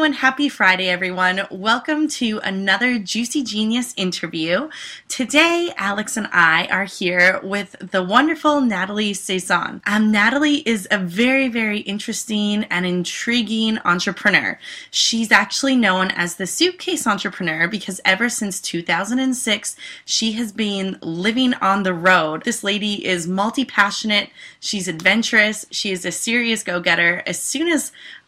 Hello and happy Friday, everyone. Welcome to another Juicy Genius interview. Today, Alex and I are here with the wonderful Natalie Saison. Natalie is a very, very interesting and intriguing entrepreneur. She's actually known as the suitcase entrepreneur because ever since 2006, she has been living on the road. This lady is multi-passionate. She's adventurous. She is a serious go-getter. As soon as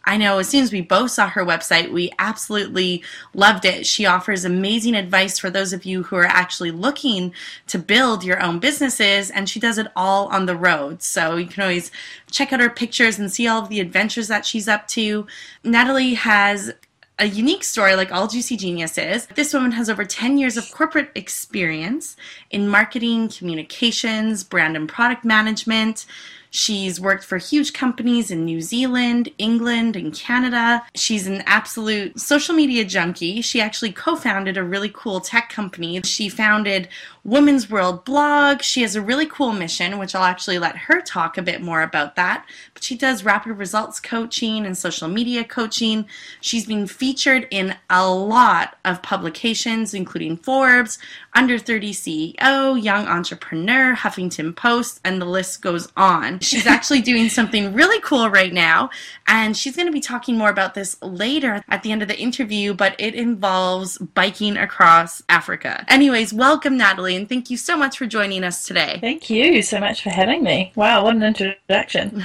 we both saw her website, we absolutely loved it. She offers amazing advice for those of you who are actually looking to build your own businesses, and she does it all on the road. So you can always check out her pictures and see all of the adventures that she's up to. Natalie has a unique story like all Juicy Geniuses. This woman has over 10 years of corporate experience in marketing, communications, brand and product management. She's worked for huge companies in New Zealand, England, and Canada. She's an absolute social media junkie. She actually co-founded a really cool tech company. She founded Women's World Blog. She has a really cool mission, which I'll actually let her talk a bit more about that. But she does rapid results coaching and social media coaching. She's been featured in a lot of publications, including Forbes, Under 30 CEO, Young Entrepreneur, Huffington Post, and the list goes on. She's actually doing something really cool right now, and she's going to be talking more about this later at the end of the interview, but it involves biking across Africa. Anyways, welcome, Natalie, and thank you so much for joining us today. Thank you so much for having me. Wow, what an introduction.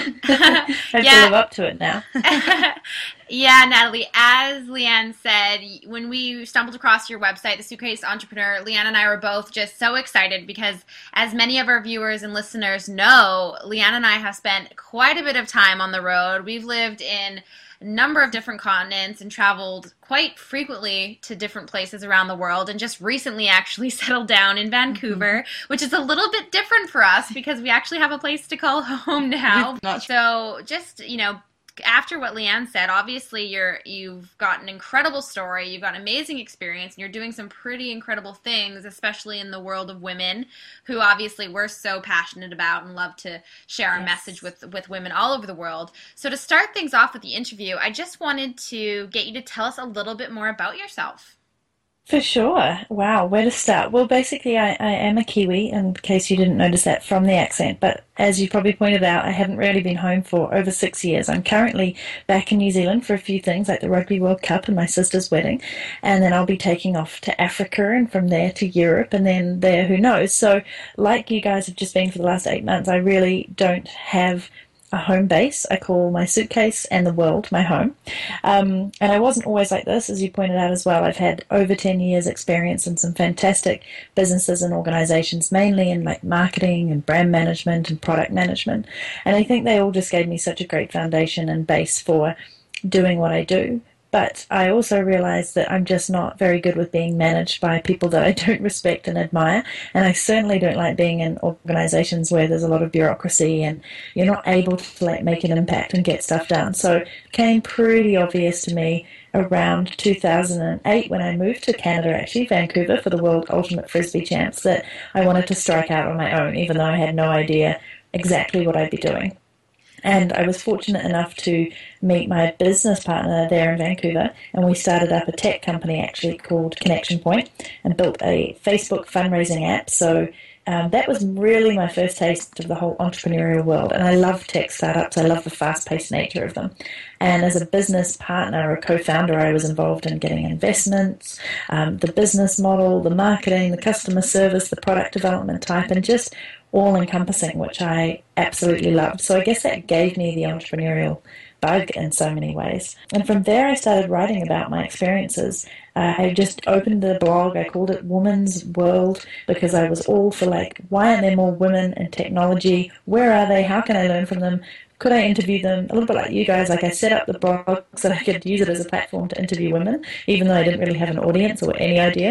I have to live up to it now. Yeah, Natalie, as Leanne said, when we stumbled across your website, The Suitcase Entrepreneur, Leanne and I were both just so excited because, as many of our viewers and listeners know, Leanne and I have spent quite a bit of time on the road. We've lived in a number of different continents and traveled quite frequently to different places around the world, and just recently actually settled down in Vancouver, which is a little bit different for us because we actually have a place to call home now. So just, after what Leanne said, obviously you've got an incredible story, you've got amazing experience, and you're doing some pretty incredible things, especially in the world of women, who obviously we're so passionate about and love to share our message with women all over the world. So to start things off with the interview, I just wanted to get you to tell us a little bit more about yourself. For sure. Wow, where to start? Well, basically, I am a Kiwi, in case you didn't notice that from the accent, but as you probably pointed out, I haven't really been home for over 6 years. I'm currently back in New Zealand for a few things, like the Rugby World Cup and my sister's wedding, and then I'll be taking off to Africa, and from there to Europe, and then there, who knows? So, like you guys have just been for the last 8 months, I really don't have a home base. I call my suitcase and the world my home. And I wasn't always like this, as you pointed out as well. I've had over 10 years experience in some fantastic businesses and organizations, mainly in like marketing and brand management and product management. And I think they all just gave me such a great foundation and base for doing what I do. But I also realized that I'm just not very good with being managed by people that I don't respect and admire. And I certainly don't like being in organizations where there's a lot of bureaucracy and you're not able to make an impact and get stuff done. So it became pretty obvious to me around 2008 when I moved to Canada, actually, Vancouver, for the World Ultimate Frisbee Champs, that I wanted to strike out on my own, even though I had no idea exactly what I'd be doing. And I was fortunate enough to meet my business partner there in Vancouver, and we started up a tech company actually called Connection Point and built a Facebook fundraising app. So that was really my first taste of the whole entrepreneurial world. And I love tech startups. I love the fast-paced nature of them. And as a business partner or co-founder, I was involved in getting investments, the business model, the marketing, the customer service, the product development type, and just all-encompassing, which I absolutely loved. So I guess that gave me the entrepreneurial bug in so many ways. And from there, I started writing about my experiences. I just opened a blog. I called it Women's World because I was all for why aren't there more women in technology? Where are they? How can I learn from them? Could I interview them? A little bit like you guys, I set up the blog so that I could use it as a platform to interview women, even though I didn't really have an audience or any idea.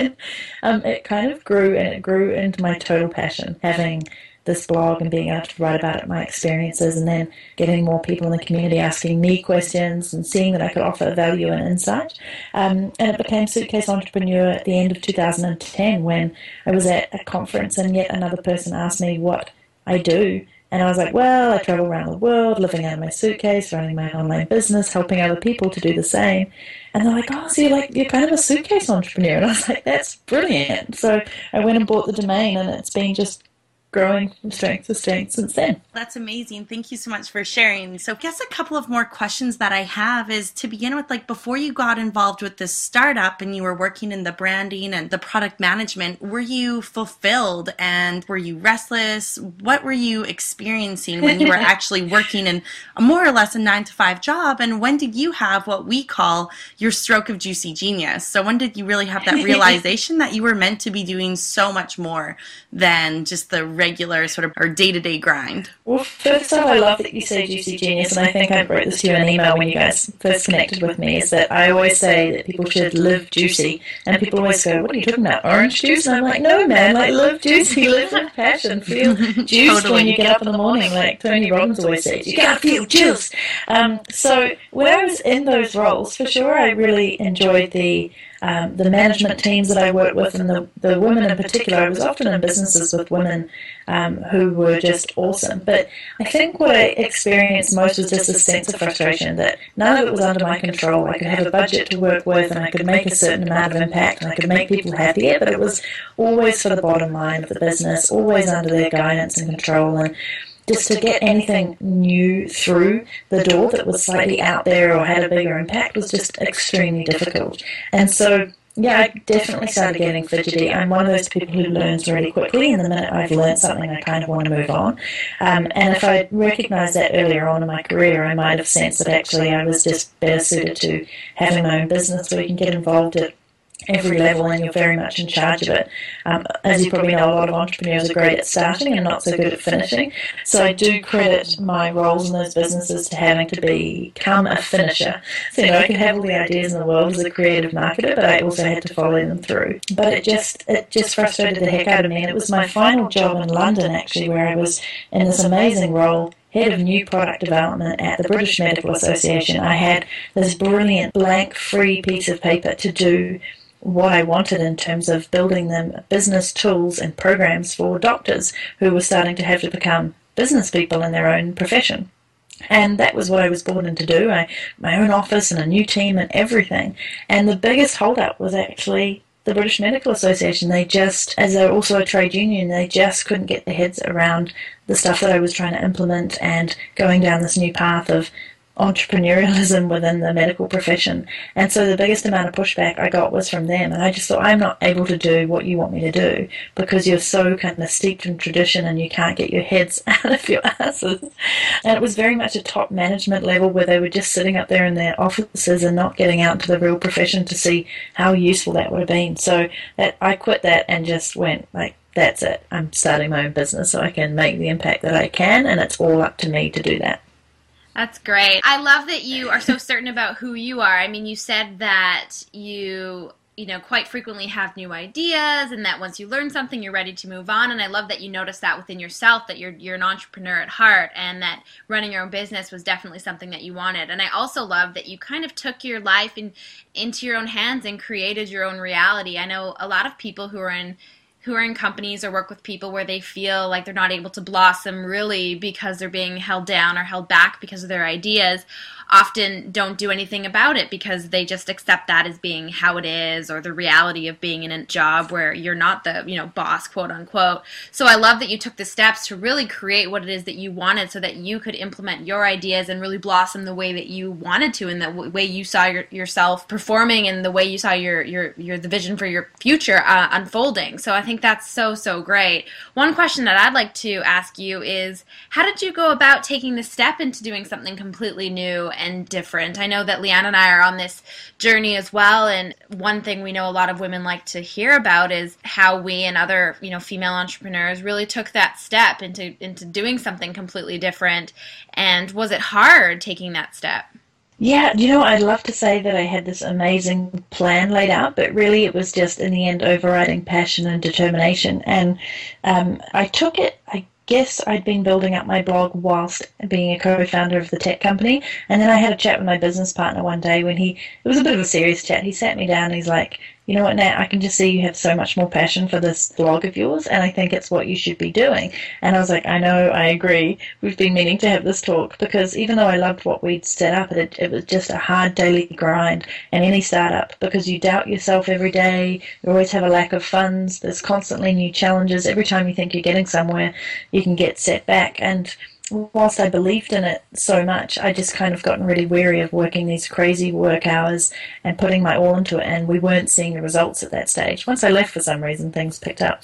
It kind of grew, and it grew into my total passion, having this blog and being able to write about it, my experiences, and then getting more people in the community asking me questions and seeing that I could offer value and insight. And it became Suitcase Entrepreneur at the end of 2010 when I was at a conference and yet another person asked me what I do And I was like, well, I travel around the world, living out of my suitcase, running my online business, helping other people to do the same. And they're like, oh, so you're kind of a suitcase entrepreneur. And I was like, that's brilliant. So I went and bought the domain, and it's been just growing from strength to strength since then. That's amazing. Thank you so much for sharing. So I guess a couple of more questions that I have is, to begin with, like, before you got involved with this startup and you were working in the branding and the product management, were you fulfilled and were you restless? What were you experiencing when you were actually working in more or less a 9-to-5 job? And when did you have what we call your stroke of juicy genius? So when did you really have that realization that you were meant to be doing so much more than just the regular sort of or day-to-day grind? Well, first off, I love that you say juicy genius, and I think I wrote this to you in an email when you guys first connected with me, is that I always say that people should live juicy, and people always go, what are you talking about, orange juice? And I'm like, no, man, like, live juicy, live with passion, feel juiced Totally. when you get up in the morning, like Tony Robbins always says, you gotta feel juiced. So when I was in those roles, for sure, I really enjoyed the management teams that I worked with, and the women in particular. I was often in businesses with women who were just awesome. But I think what I experienced most was just a sense of frustration that none of it was under my control. I could have a budget to work with, and I could make a certain amount of impact, and I could make people happier, but it was always for the bottom line of the business, always under their guidance and control. And just to get anything new through the door that was slightly out there or had a bigger impact was just extremely difficult. And so, yeah, I definitely started getting fidgety. I'm one of those people who learns really quickly, and the minute I've learned something, I kind of want to move on. And if I recognized that earlier on in my career, I might have sensed that actually I was just better suited to having my own business where you can get involved at every level and you're very much in charge of it. As you probably know, a lot of entrepreneurs are great at starting and not so good at finishing. So I do credit my roles in those businesses to having to become a finisher. So, I could have all the ideas in the world as a creative marketer, but I also had to follow them through. But it just frustrated the heck out of me. And it was my final job in London, actually, where I was in this amazing role, head of new product development at the British Medical Association. I had this brilliant blank free piece of paper to do what I wanted in terms of building them business tools and programs for doctors who were starting to have to become business people in their own profession. And that was what I was brought in to do. My own office and a new team and everything. And the biggest holdup was actually the British Medical Association. They just, as they're also a trade union, they just couldn't get their heads around the stuff that I was trying to implement and going down this new path of entrepreneurialism within the medical profession. And so the biggest amount of pushback I got was from them, and I just thought, I'm not able to do what you want me to do because you're so kind of steeped in tradition and you can't get your heads out of your asses. And it was very much a top management level where they were just sitting up there in their offices and not getting out into the real profession to see how useful that would have been. So I quit that and just went like, that's it, I'm starting my own business so I can make the impact that I can, and it's all up to me to do that. That's great. I love that you are so certain about who you are. I mean, you said that you quite frequently have new ideas and that once you learn something, you're ready to move on. And I love that you noticed that within yourself, that you're an entrepreneur at heart and that running your own business was definitely something that you wanted. And I also love that you kind of took your life into your own hands and created your own reality. I know a lot of people who are in companies or work with people where they feel like they're not able to blossom really because they're being held down or held back because of their ideas, often don't do anything about it because they just accept that as being how it is, or the reality of being in a job where you're not the boss, quote unquote. So I love that you took the steps to really create what it is that you wanted so that you could implement your ideas and really blossom the way that you wanted to, and the way you saw yourself performing, and the way you saw the vision for your future unfolding. So I think that's so great. One question that I'd like to ask you is, how did you go about taking the step into doing something completely new and different? I know that Leanne and I are on this journey as well, and one thing we know a lot of women like to hear about is how we and other female entrepreneurs really took that step into doing something completely different. And was it hard taking that step? Yeah, I'd love to say that I had this amazing plan laid out, but really it was just, in the end, overriding passion and determination. And I took it, I guess I'd been building up my blog whilst being a co-founder of the tech company. And then I had a chat with my business partner one day when it was a bit of a serious chat. He sat me down and he's like, you know what, Nat, I can just see you have so much more passion for this blog of yours, and I think it's what you should be doing. And I was like, I know, I agree. We've been meaning to have this talk, because even though I loved what we'd set up, it was just a hard daily grind in any startup, because you doubt yourself every day, you always have a lack of funds, there's constantly new challenges. Every time you think you're getting somewhere, you can get set back. And whilst I believed in it so much, I just kind of gotten really weary of working these crazy work hours and putting my all into it, and we weren't seeing the results at that stage. Once I left, for some reason, things picked up.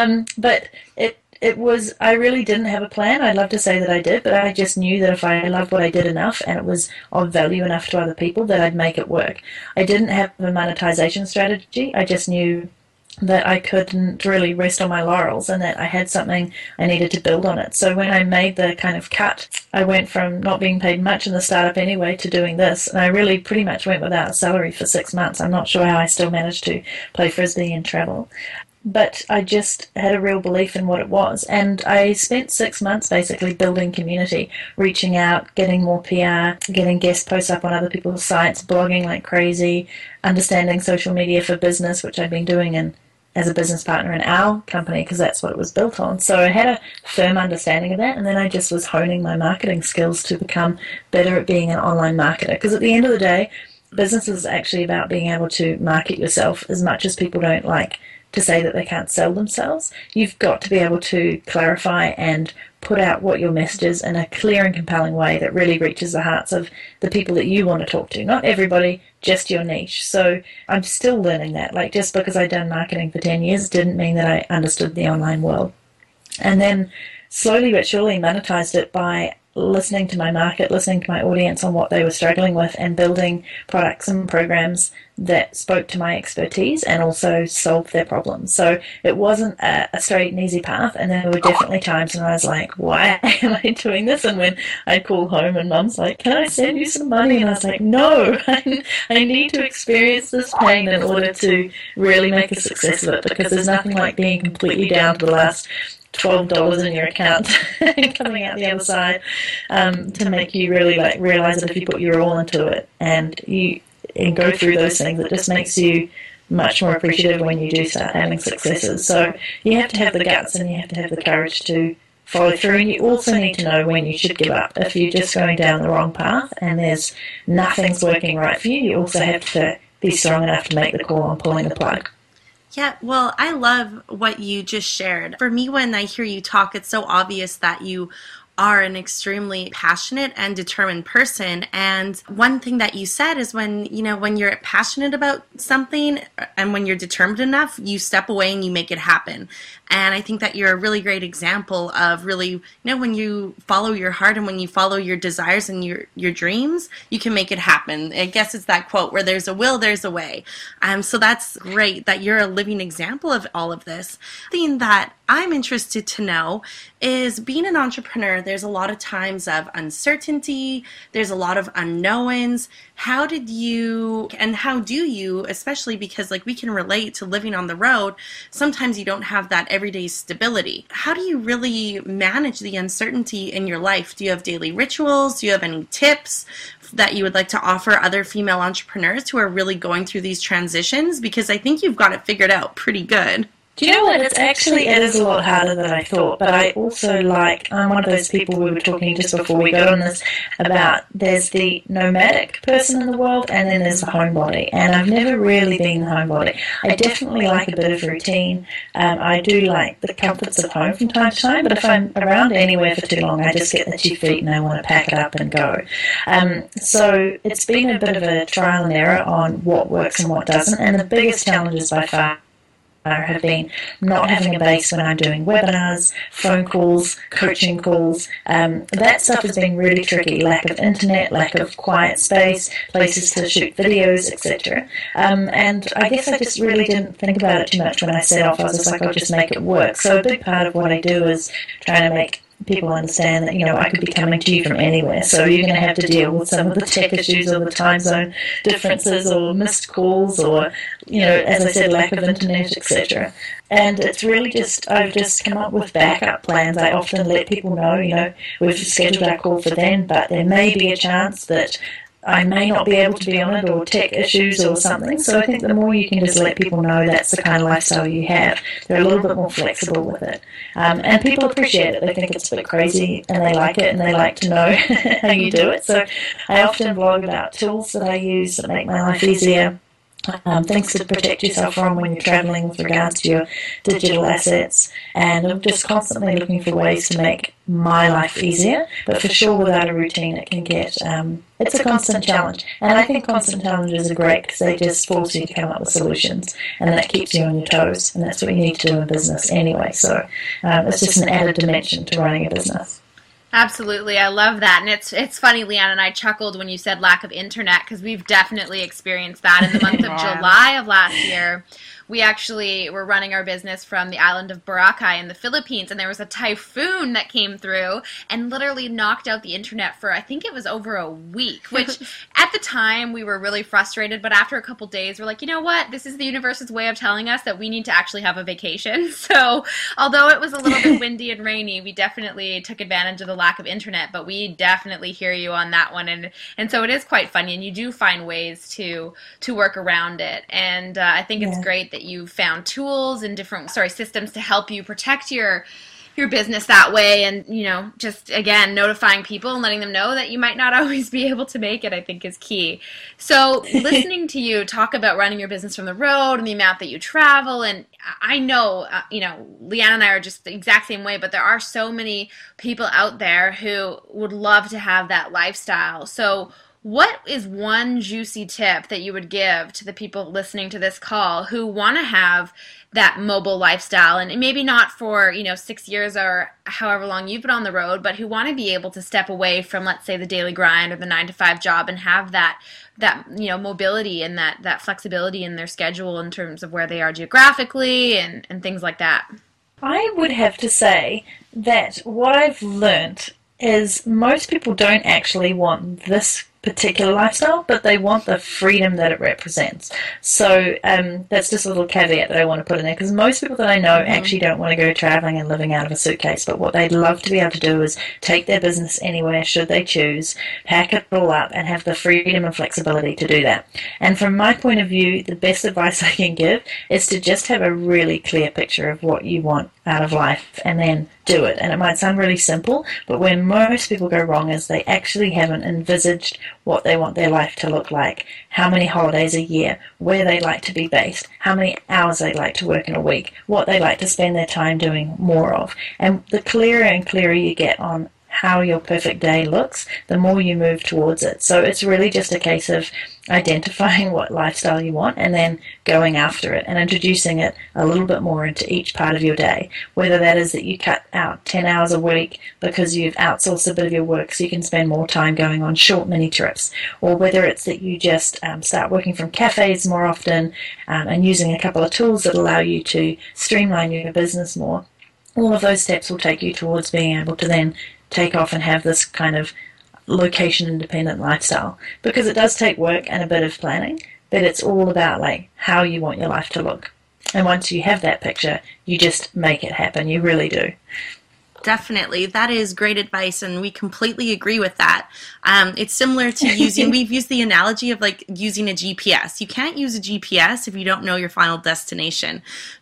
But it was, I really didn't have a plan. I'd love to say that I did, but I just knew that if I loved what I did enough and it was of value enough to other people, that I'd make it work. I didn't have a monetization strategy. I just knew that I couldn't really rest on my laurels and that I had something I needed to build on it. So when I made the kind of cut, I went from not being paid much in the startup anyway to doing this, and I really pretty much went without a salary for 6 months. I'm not sure how I still managed to play Frisbee and travel. But I just had a real belief in what it was. And I spent 6 months basically building community, reaching out, getting more PR, getting guest posts up on other people's sites, blogging like crazy, understanding social media for business, which I've been doing as a business partner in our company, because that's what it was built on. So I had a firm understanding of that, and then I just was honing my marketing skills to become better at being an online marketer. Because at the end of the day, business is actually about being able to market yourself. As much as people don't like to say that they can't sell themselves, you've got to be able to clarify and put out what your message is in a clear and compelling way that really reaches the hearts of the people that you want to talk to. Not everybody, just your niche. So I'm still learning that. Like, just because I'd done marketing for 10 years didn't mean that I understood the online world. And then slowly but surely monetized it by listening to my market, listening to my audience on what they were struggling with, and building products and programs that spoke to my expertise and also solved their problems. So it wasn't a straight and easy path, and there were definitely times when I was like, why am I doing this? And when I'd call home and Mum's like, can I send you some money? And I was like, no, I need to experience this pain in order to really make a success of it, because there's nothing like being completely down to the last $12 in your account and coming out the other side to make you really like realize that if you put your all into it and go through those things, it just makes you much more appreciative when you do start having successes. So you have to have the guts and you have to have the courage to follow through, and you also need to know when you should give up. If you're just going down the wrong path and there's nothing's working right for you, you also have to be strong enough to make the call on pulling the plug. Yeah, well, I love what you just shared. For me, when I hear you talk, it's so obvious that you are an extremely passionate and determined person. And one thing that you said is when you're passionate about something and when you're determined enough, you step away and you make it happen. And I think that you're a really great example of really, when you follow your heart and when you follow your desires and your dreams, you can make it happen. I guess it's that quote, where there's a will, there's a way. So that's great that you're a living example of all of this. The thing that I'm interested to know is, being an entrepreneur, there's a lot of times of uncertainty, there's a lot of unknowns. How do you, especially because like we can relate to living on the road, sometimes you don't have that everyday stability. How do you really manage the uncertainty in your life? Do you have daily rituals? Do you have any tips that you would like to offer other female entrepreneurs who are really going through these transitions? Because I think you've got it figured out pretty good. Do you know what? It is a lot harder than I thought, but I also I'm one of those people, we were talking just before we got on this about, there's the nomadic person in the world and then there's the homebody, and I've never really been the homebody. I definitely like a bit of routine. I do like the comforts of home from time to time, but if I'm around anywhere for too long, I just get itchy feet and I want to pack it up and go. So it's been a bit of a trial and error on what works and what doesn't, and the biggest challenges by far have been not having a base when I'm doing webinars, phone calls, coaching calls. That stuff has been really tricky. Lack of internet, lack of quiet space, places to shoot videos, etc. And I guess I just really didn't think about it too much when I set off. I was just like, I'll just make it work. So a big part of what I do is trying to make people understand that, I could be coming to you from anywhere. So you're going to have to deal with some of the tech issues or the time zone differences or missed calls or, as I said, lack of internet, etc. And it's really I've just come up with backup plans. I often let people know, we've scheduled our call for then, but there may be a chance that I may not be able to be on it, or tech issues or something. So I think the more you can just let people know that's the kind of lifestyle you have, they're a little bit more flexible with it. And people appreciate it. They think it's a bit crazy, and they like it, and they like to know how you do it. So I often blog about tools that I use that make my life easier. Things to protect yourself from when you're traveling with regards to your digital assets, and I'm just constantly looking for ways to make my life easier, but for sure without a routine it can get, it's a constant challenge, and I think constant challenges are great because they just force you to come up with solutions, and that keeps you on your toes, and that's what you need to do in business anyway, so it's just an added dimension to running a business. Absolutely. I love that. And it's funny, Leanne and I chuckled when you said lack of internet, because we've definitely experienced that in the month of July of last year. We actually were running our business from the island of Boracay in the Philippines, and there was a typhoon that came through and literally knocked out the internet for, I think it was over a week, which at the time we were really frustrated, but after a couple days we're like, you know what, this is the universe's way of telling us that we need to actually have a vacation. So although it was a little bit windy and rainy, we definitely took advantage of the lack of internet, but we definitely hear you on that one, and so it is quite funny, and you do find ways to work around it, and I think it's great that you found tools and different systems to help you protect your business that way, and just again notifying people and letting them know that you might not always be able to make it, I think is key. So listening to you talk about running your business from the road and the amount that you travel, and I know Leanne and I are just the exact same way, but there are so many people out there who would love to have that lifestyle. So what is one juicy tip that you would give to the people listening to this call who want to have that mobile lifestyle, and maybe not for 6 years or however long you've been on the road, but who want to be able to step away from, let's say, the daily grind or the 9-to-5 job and have that mobility and that flexibility in their schedule in terms of where they are geographically and things like that? I would have to say that what I've learned is most people don't actually want this particular lifestyle, but they want the freedom that it represents. So that's just a little caveat that I want to put in there, because most people that I know actually don't want to go traveling and living out of a suitcase, but what they'd love to be able to do is take their business anywhere should they choose, pack it all up, and have the freedom and flexibility to do that. And from my point of view, the best advice I can give is to just have a really clear picture of what you want out of life and then do it. And it might sound really simple, but where most people go wrong is they actually haven't envisaged what they want their life to look like, how many holidays a year, where they like to be based, how many hours they like to work in a week, what they like to spend their time doing more of. And the clearer and clearer you get on how your perfect day looks, the more you move towards it. So it's really just a case of identifying what lifestyle you want and then going after it and introducing it a little bit more into each part of your day, whether that is that you cut out 10 hours a week because you've outsourced a bit of your work so you can spend more time going on short mini trips, or whether it's that you just start working from cafes more often and using a couple of tools that allow you to streamline your business more. All of those steps will take you towards being able to then take off and have this kind of location-independent lifestyle, because it does take work and a bit of planning, but it's all about like how you want your life to look. And once you have that picture, you just make it happen. You really do. Definitely. That is great advice, and we completely agree with that. It's similar to we've used the analogy of like using a GPS. You can't use a GPS if you don't know your final destination.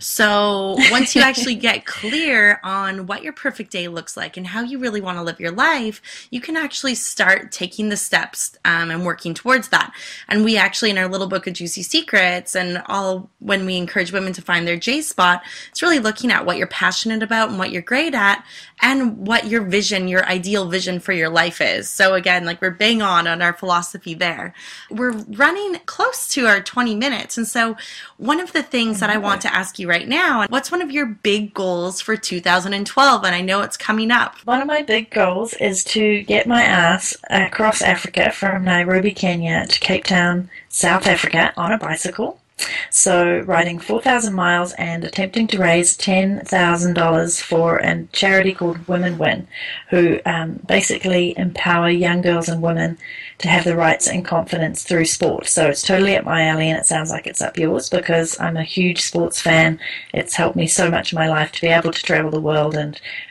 So once you actually get clear on what your perfect day looks like and how you really want to live your life, you can actually start taking the steps and working towards that. And we actually, in our little book of Juicy Secrets, and when we encourage women to find their J spot, it's really looking at what you're passionate about and what you're great at, and what your vision, your ideal vision for your life is. So again, like we're bang on our philosophy there. We're running close to our 20 minutes. And so one of the things that I want to ask you right now, what's one of your big goals for 2012? And I know it's coming up. One of my big goals is to get my ass across Africa from Nairobi, Kenya to Cape Town, South Africa on a bicycle. So riding 4,000 miles and attempting to raise $10,000 for a charity called Women Win, who basically empower young girls and women to have the rights and confidence through sport. So it's totally up my alley, and it sounds like it's up yours because I'm a huge sports fan. It's helped me so much in my life to be able to travel the world and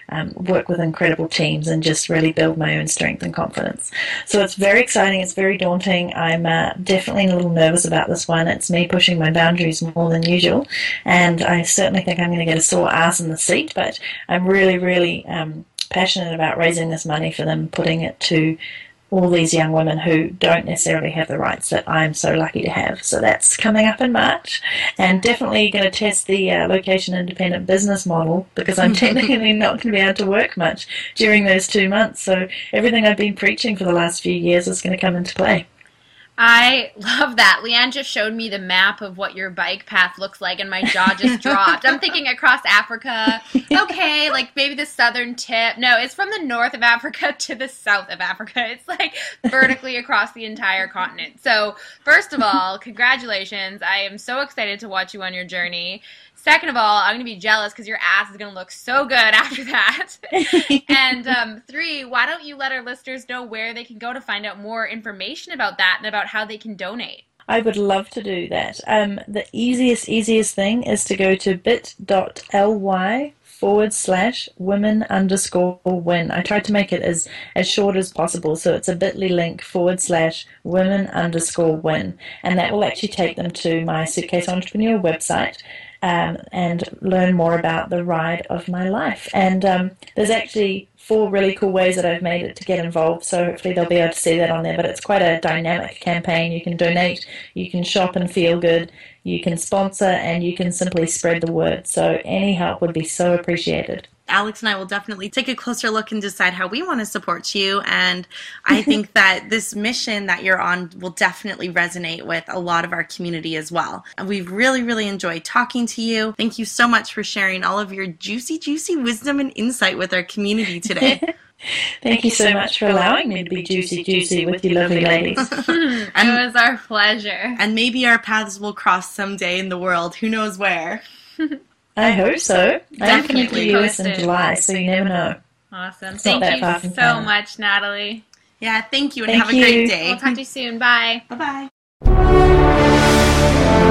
work with incredible teams and just really build my own strength and confidence. So it's very exciting. It's very daunting. I'm definitely a little nervous about this one. It's me pushing my boundaries more than usual, and I certainly think I'm going to get a sore ass in the seat, but I'm really, really passionate about raising this money for them, putting it to all these young women who don't necessarily have the rights that I'm so lucky to have. So that's coming up in March, and definitely going to test the location independent business model, because I'm technically not going to be able to work much during those 2 months. So everything I've been preaching for the last few years is going to come into play. I love that. Leanne just showed me the map of what your bike path looks like, and my jaw just dropped. I'm thinking across Africa. Okay, like maybe the southern tip. No, it's from the north of Africa to the south of Africa. It's like vertically across the entire continent. So, first of all, congratulations. I am so excited to watch you on your journey. Second of all, I'm going to be jealous because your ass is going to look so good after that. And 3, why don't you let our listeners know where they can go to find out more information about that and about how they can donate? I would love to do that. The easiest thing is to go to bit.ly/women_win. I tried to make it as short as possible, so it's a bit.ly link /women_win, and that will actually take them to my Suitcase Entrepreneur website. And learn more about the ride of my life. And there's actually 4 really cool ways that I've made it to get involved, so hopefully they'll be able to see that on there. But it's quite a dynamic campaign. You can donate, you can shop and feel good, you can sponsor, and you can simply spread the word. So any help would be so appreciated. Alex and I will definitely take a closer look and decide how we want to support you. And I think that this mission that you're on will definitely resonate with a lot of our community as well. And we've really, really enjoyed talking to you. Thank you so much for sharing all of your juicy wisdom and insight with our community today. Thank you so much for allowing me to be juicy with you lovely ladies. It was our pleasure. And maybe our paths will cross someday in the world. Who knows where? I hope so. I'm coming to Definitely the US in posted. July, so you never know. Awesome. It's not Thank that far you from so Canada. much, Natalie. Yeah, thank you, and Thank have a great you. day. We'll talk to you soon. Bye. Bye-bye.